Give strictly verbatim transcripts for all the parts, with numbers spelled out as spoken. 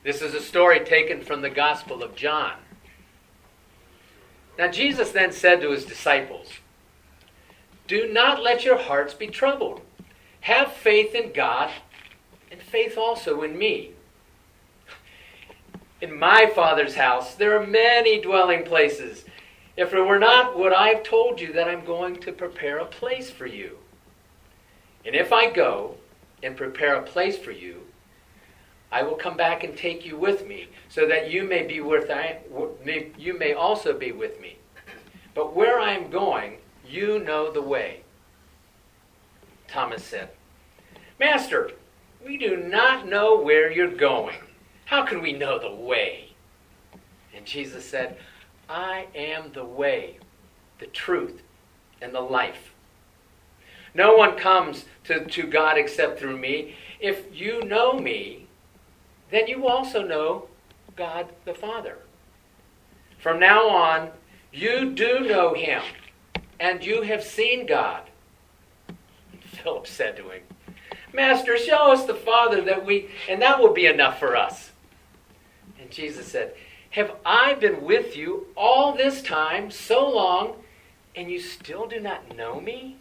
This is a story taken from the Gospel of John. Now Jesus then said to his disciples, "Do not let your hearts be troubled. Have faith in God and faith also in me. In my Father's house there are many dwelling places. If it were not, would I have told you that I'm going to prepare a place for you? And if I go and prepare a place for you, I will come back and take you with me, so that you may be with I, you may also be with me. But where I am going, you know the way." Thomas said, "Master, we do not know where you're going. How can we know the way?" And Jesus said, "I am the way, the truth, and the life. No one comes to, to God except through me. If you know me, then you also know God the Father. From now on, you do know him, and you have seen God." Philip said to him, "Master, show us the Father, that we, and that will be enough for us." And Jesus said, "Have I been with you all this time, so long, and you still do not know me?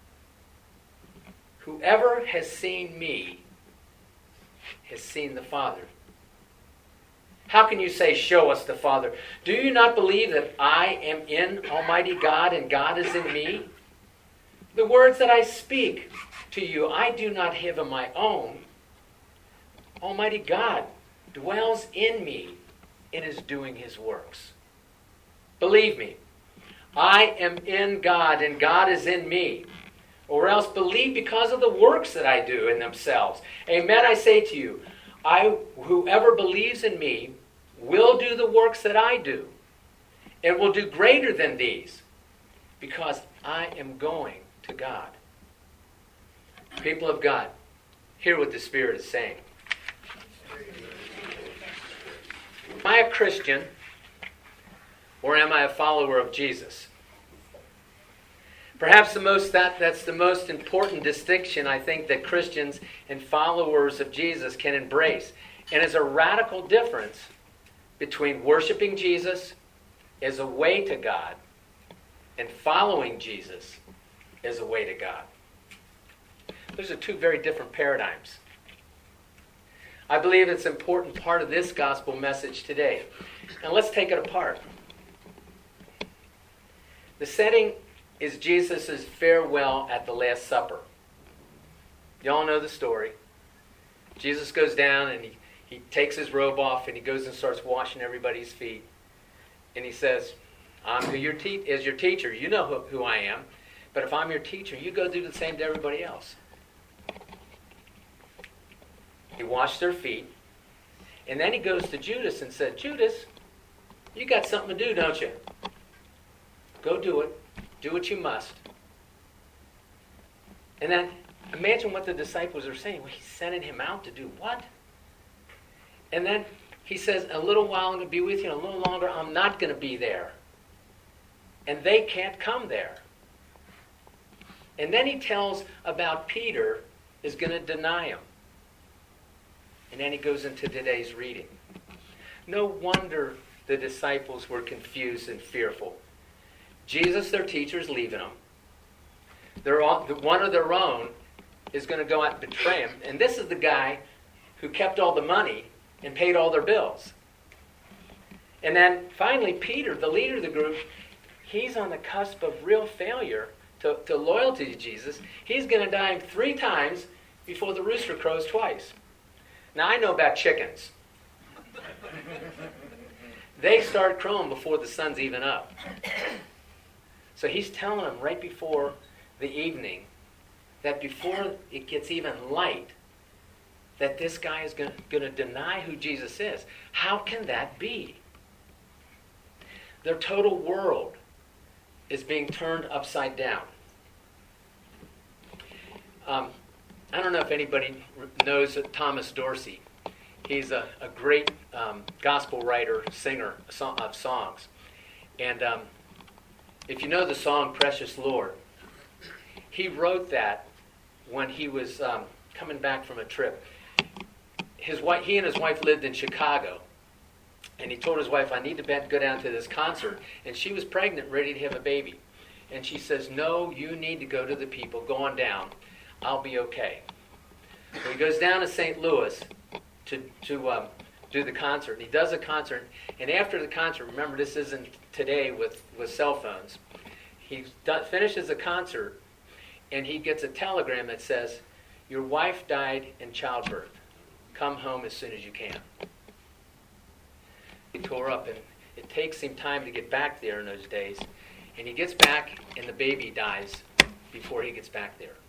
Whoever has seen me has seen the Father. How can you say, 'Show us the Father'? Do you not believe that I am in Almighty God and God is in me? The words that I speak to you, I do not have of my own. Almighty God dwells in me and is doing his works. Believe me, I am in God and God is in me. Or else believe because of the works that I do in themselves. Amen, I say to you, I, whoever believes in me will do the works that I do, and will do greater than these, because I am going to God." People of God, hear what the Spirit is saying. Am I a Christian, or am I a follower of Jesus? Perhaps the most that, that's the most important distinction I think that Christians and followers of Jesus can embrace. And is a radical difference between worshiping Jesus as a way to God and following Jesus as a way to God. Those are two very different paradigms. I believe it's an important part of this gospel message today. Now let's take it apart. The setting is Jesus' farewell at the Last Supper. You all know the story. Jesus goes down and he, he takes his robe off and he goes and starts washing everybody's feet. And he says, I'm who your te- is your teacher. You know who, who I am. But if I'm your teacher, you go do the same to everybody else. He washed their feet. And then he goes to Judas and said, Judas, you got something to do, don't you? Go do it. Do what you must. And then imagine what the disciples are saying. Well, he's sending him out to do what? And then he says, a little while I'm going to be with you, and a little longer I'm not going to be there. And they can't come there. And then he tells about Peter is going to deny him. And then he goes into today's reading. No wonder the disciples were confused and fearful. Jesus, their teacher, is leaving them. They're all, one of their own is going to go out and betray him. And this is the guy who kept all the money and paid all their bills. And then finally, Peter, the leader of the group, he's on the cusp of real failure to, to loyalty to Jesus. He's going to die three times before the rooster crows twice. Now, I know about chickens. They start crowing before the sun's even up. So he's telling them right before the evening that before it gets even light, that this guy is going to deny who Jesus is. How can that be? Their total world is being turned upside down. Um, I don't know if anybody knows Thomas Dorsey. He's a, a great um, gospel writer, singer of songs. And um, if you know the song Precious Lord, he wrote that when he was um, coming back from a trip. his wife, he and his wife lived in Chicago. And he told his wife, I need to go down to this concert. And she was pregnant, ready to have a baby. And she says, no, you need to go to the people. Go on down. I'll be okay. So he goes down to Saint Louis to, to um, do the concert. And he does a concert. And after the concert, remember this isn't today with, with cell phones. He do, finishes the concert and he gets a telegram that says, your wife died in childbirth. Come home as soon as you can. He tore up, and it takes him time to get back there in those days. And he gets back, and the baby dies before he gets back there.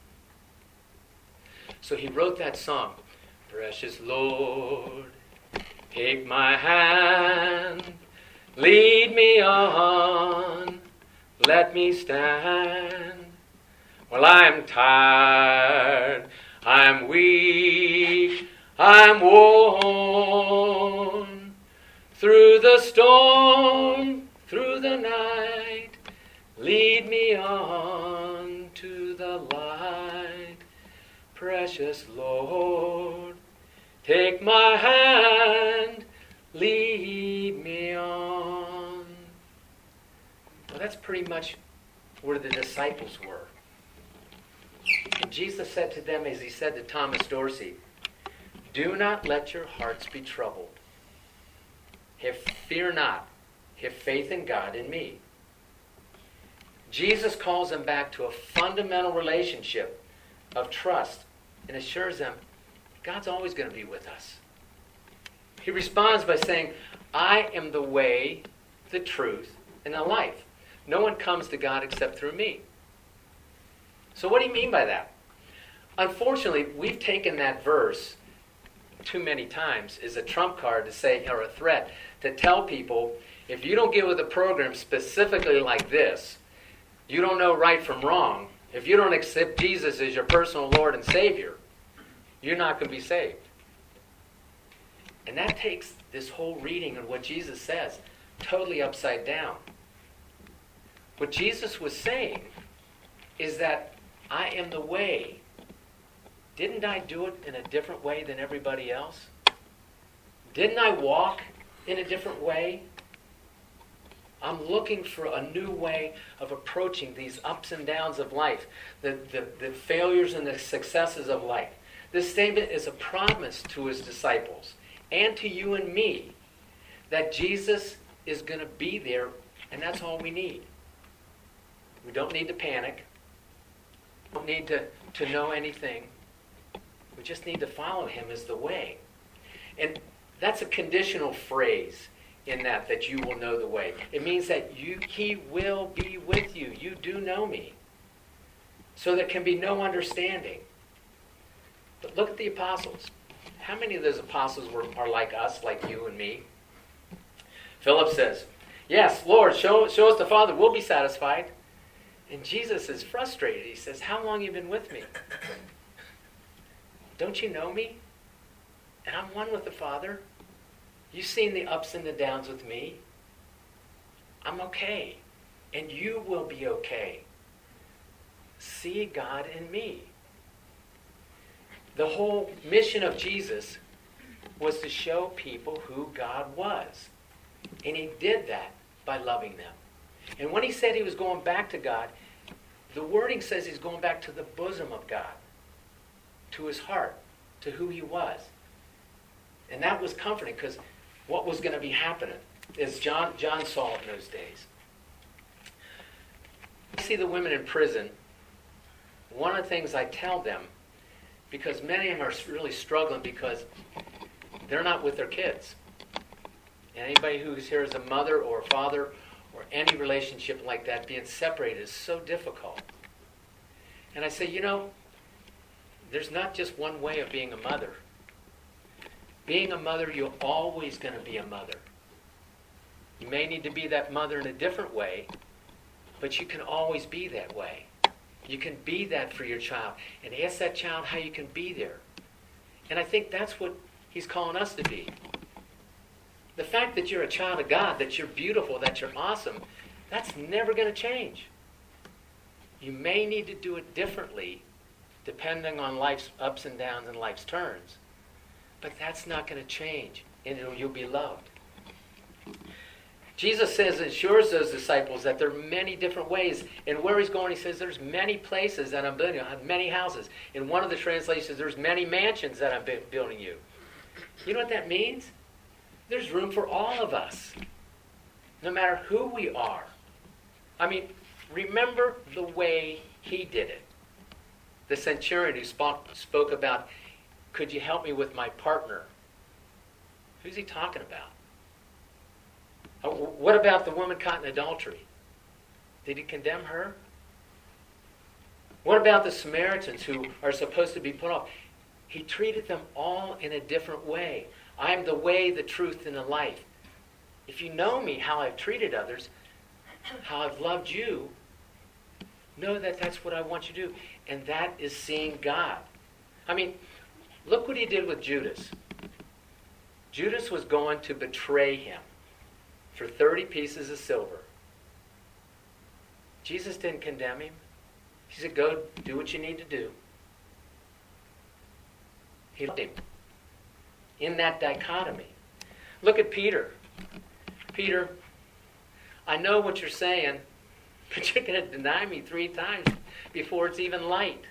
So he wrote that song, Precious Lord, take my hand, lead me on, let me stand. Well, I'm tired, I'm weak, I'm worn. Through the storm, through the night, lead me on to the light. Precious Lord, take my hand, lead me on. Well, that's pretty much where the disciples were. And Jesus said to them, as he said to Thomas Dorsey, do not let your hearts be troubled. Have fear not. Have faith in God and me. Jesus calls them back to a fundamental relationship of trust and assures them God's always going to be with us. He responds by saying, I am the way, the truth, and the life. No one comes to God except through me. So what do you mean by that? Unfortunately, we've taken that verse too many times as a trump card to say, or a threat, to tell people, if you don't get with a program specifically like this, you don't know right from wrong, if you don't accept Jesus as your personal Lord and Savior, you're not going to be saved. And that takes this whole reading of what Jesus says totally upside down. What Jesus was saying is that I am the way. Didn't I do it in a different way than everybody else? Didn't I walk in a different way? I'm looking for a new way of approaching these ups and downs of life, the, the, the failures and the successes of life. This statement is a promise to his disciples and to you and me that Jesus is going to be there, and that's all we need. We don't need to panic. We don't need to, to know anything. We just need to follow him as the way. And that's a conditional phrase in that, that you will know the way. It means that you, he will be with you. You do know me. So there can be no understanding. But look at the apostles. How many of those apostles were, are like us, like you and me? Philip says, yes, Lord, show, show us the Father. We'll be satisfied. And Jesus is frustrated. He says, how long have you been with me? Don't you know me? And I'm one with the Father. You've seen the ups and the downs with me. I'm okay. And you will be okay. See God in me. The whole mission of Jesus was to show people who God was. And he did that by loving them. And when he said he was going back to God, the wording says he's going back to the bosom of God, to his heart, to who he was. And that was comforting, because what was going to be happening, as John, John saw it in those days. I see the women in prison. One of the things I tell them, because many of them are really struggling because they're not with their kids. And anybody who's here as a mother or a father or any relationship like that, being separated is so difficult. And I say, you know, there's not just one way of being a mother. Being a mother, you're always going to be a mother. You may need to be that mother in a different way, but you can always be that way. You can be that for your child. And ask that child how you can be there. And I think that's what he's calling us to be. The fact that you're a child of God, that you're beautiful, that you're awesome, that's never going to change. You may need to do it differently depending on life's ups and downs and life's turns. But that's not going to change, and it'll, you'll be loved. Jesus says, assures those disciples that there are many different ways. And where he's going, he says, there's many places that I'm building, many houses. In one of the translations, there's many mansions that I'm building you. You know what that means? There's room for all of us, no matter who we are. I mean, remember the way he did it. The centurion who spoke, spoke about, could you help me with my partner? Who's he talking about? What about the woman caught in adultery? Did he condemn her? What about the Samaritans who are supposed to be put off? He treated them all in a different way. I am the way, the truth, and the life. If you know me, how I've treated others, how I've loved you, know that that's what I want you to do. And that is seeing God. I mean, look what he did with Judas. Judas was going to betray him for thirty pieces of silver. Jesus didn't condemn him. He said, go do what you need to do. He loved him. In that dichotomy. Look at Peter. Peter, I know what you're saying, but you're going to deny me three times before it's even light.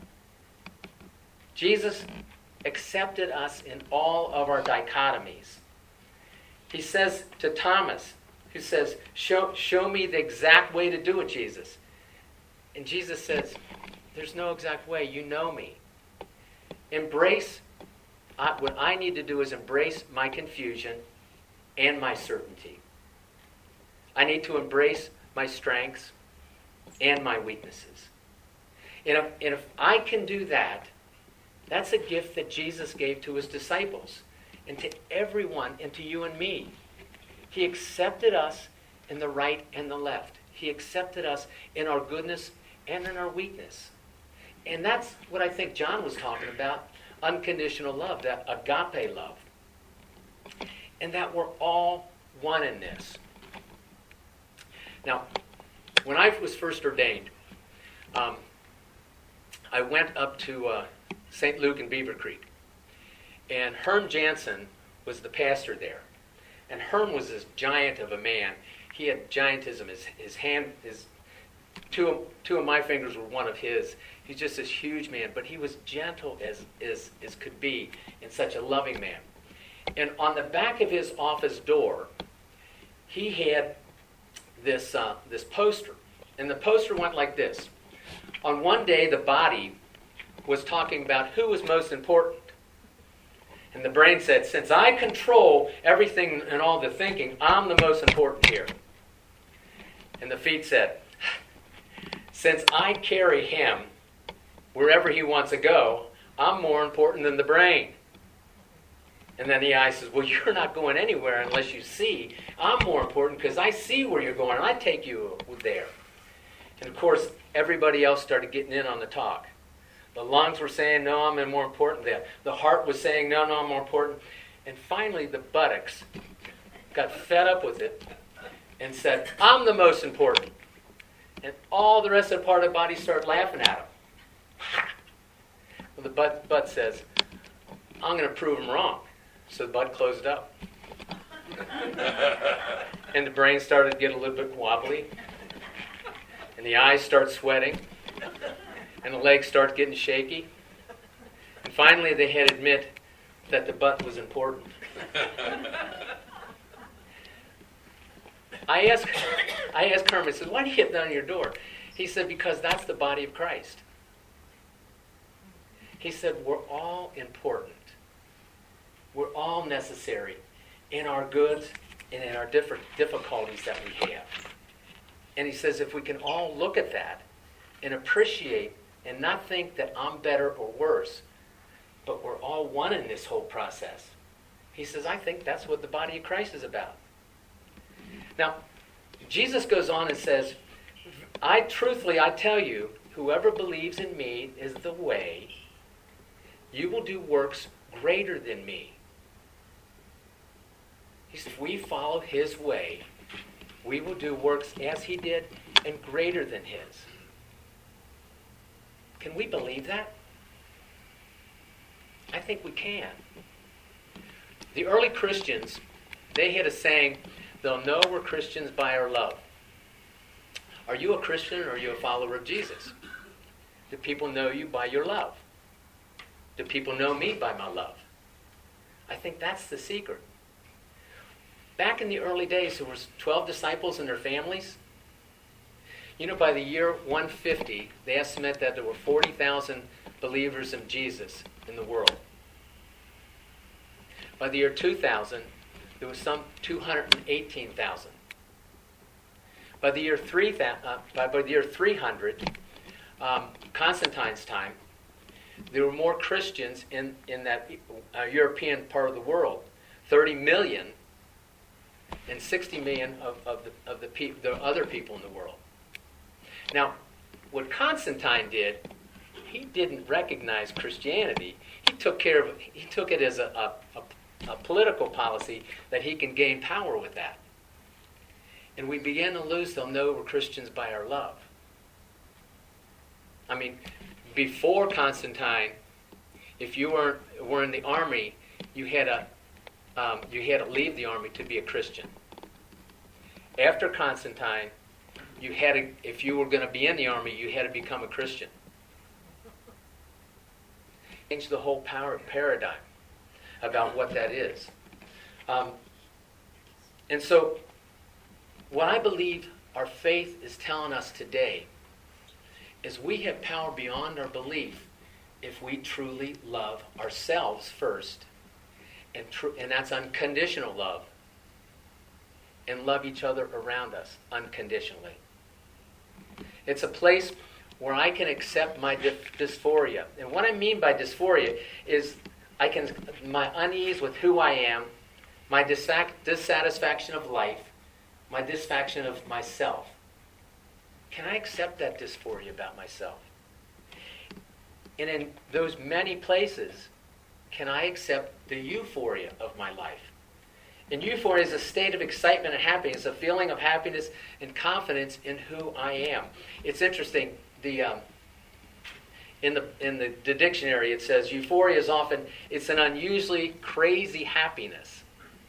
Jesus accepted us in all of our dichotomies. He says to Thomas, who says, show, show me the exact way to do it, Jesus. And Jesus says, there's no exact way. You know me. Embrace, I, what I need to do is embrace my confusion and my certainty. I need to embrace my strengths and my weaknesses. And if, and if I can do that, that's a gift that Jesus gave to his disciples and to everyone and to you and me. He accepted us in the right and the left. He accepted us in our goodness and in our weakness. And that's what I think John was talking about, unconditional love, that agape love. And that we're all one in this. Now, when I was first ordained, um, I went up to uh, Saint Luke in Beaver Creek. And Herm Jansen was the pastor there. And Herm was this giant of a man. He had giantism. His, his hand, his two, of, two of my fingers were one of his. He's just this huge man. But he was gentle as, as, as could be and such a loving man. And on the back of his office door, he had this, uh, this poster. And the poster went like this. On one day, the body was talking about who was most important. And the brain said, since I control everything and all the thinking, I'm the most important here. And the feet said, since I carry him wherever he wants to go, I'm more important than the brain. And then the eye says, well, you're not going anywhere unless you see. I'm more important because I see where you're going and I take you there. And of course, everybody else started getting in on the talk. The lungs were saying, no, I'm more important than that. The heart was saying, no, no, I'm more important. And finally, the buttocks got fed up with it and said, I'm the most important. And all the rest of the part of the body started laughing at him. Well, the butt, butt says, I'm going to prove him wrong. So the butt closed up. And the brain started to get a little bit wobbly. And the eyes start sweating. And the legs start getting shaky. And finally they had to admit that the butt was important. I asked, I asked Herman, I said, why do you get that on your door? He said, because that's the body of Christ. He said, we're all important. We're all necessary in our goods and in our different difficulties that we have. And he says, if we can all look at that and appreciate and not think that I'm better or worse, but we're all one in this whole process. He says, I think that's what the body of Christ is about. Now, Jesus goes on and says, I truthfully, I tell you, whoever believes in me is the way. You will do works greater than me. He says, if we follow his way, we will do works as he did and greater than his. Can we believe that? I think we can. The early Christians, they had a saying, they'll know we're Christians by our love. Are you a Christian or are you a follower of Jesus? Do people know you by your love? Do people know me by my love? I think that's the secret. Back in the early days, there was twelve disciples and their families. You know, by the year one fifty, they estimate that there were forty thousand believers of Jesus in the world. By the year two thousand, there was some two hundred eighteen thousand. By the year three, uh, by, by the year three hundred, um, Constantine's time, there were more Christians in, in that uh, European part of the world, thirty million, and sixty million of, of, the, of the, pe- the other people in the world. Now, what Constantine did, he didn't recognize Christianity. He took care of he took it as a, a, a, a political policy that he can gain power with that. And we began to lose, they'll know we're Christians by our love. I mean, before Constantine, if you were, were in the army, you had, to, um, you had to leave the army to be a Christian. After Constantine, you had to, if you were going to be in the army, you had to become a Christian. Change the whole power paradigm about what that is. Um, and so, what I believe our faith is telling us today is we have power beyond our belief if we truly love ourselves first, and tr- and that's unconditional love, and love each other around us unconditionally. It's a place where I can accept my dys- dysphoria. And what I mean by dysphoria is I can my unease with who I am, my dissa- dissatisfaction of life, my dissatisfaction of myself. Can I accept that dysphoria about myself? And in those many places, can I accept the euphoria of my life? And euphoria is a state of excitement and happiness, a feeling of happiness and confidence in who I am. It's interesting. The um, in the in the, the dictionary it says euphoria is often it's an unusually crazy happiness.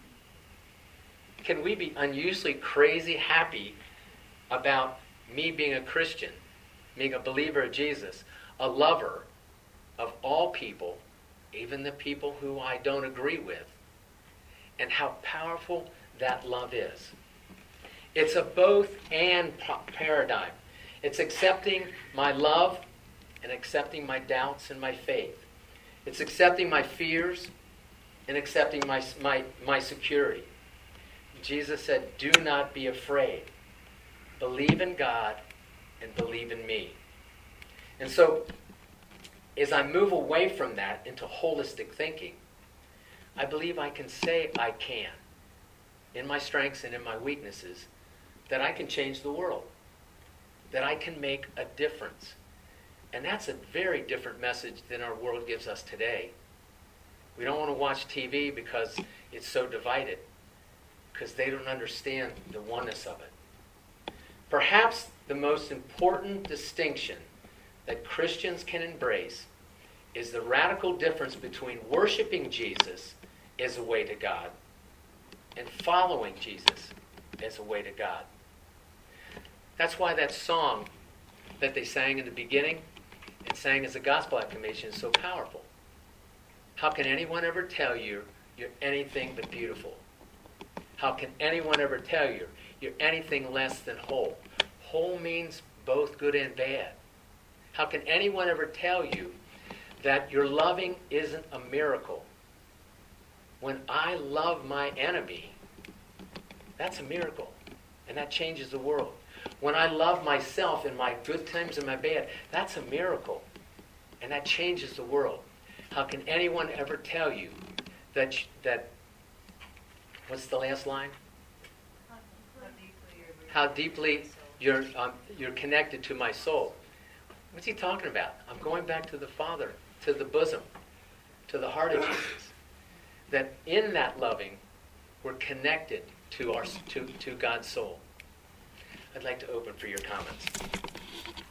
Can we be unusually crazy happy about me being a Christian, being a believer of Jesus, a lover of all people, even the people who I don't agree with, and how powerful that love is? It's a both and paradigm. It's accepting my love and accepting my doubts and my faith. It's accepting my fears and accepting my, my, my security. Jesus said, do not be afraid. Believe in God and believe in me. And so, as I move away from that into holistic thinking, I believe I can say I can, in my strengths and in my weaknesses, that I can change the world, that I can make a difference. And that's a very different message than our world gives us today. We don't want to watch T V because it's so divided, because they don't understand the oneness of it. Perhaps the most important distinction that Christians can embrace is the radical difference between worshiping Jesus as a way to God and following Jesus as a way to God. That's why that song that they sang in the beginning and sang as a gospel acclamation is so powerful. How can anyone ever tell you you're anything but beautiful? How can anyone ever tell you you're anything less than whole? Whole means both good and bad. How can anyone ever tell you that your loving isn't a miracle? When I love my enemy, that's a miracle, and that changes the world. When I love myself in my good times and my bad, that's a miracle, and that changes the world. How can anyone ever tell you that, that what's the last line? How deeply you're, um, you're connected to my soul. What's he talking about? I'm going back to the Father, to the bosom, to the heart of Jesus. That in that loving, we're connected to our to, to God's soul. I'd like to open for your comments.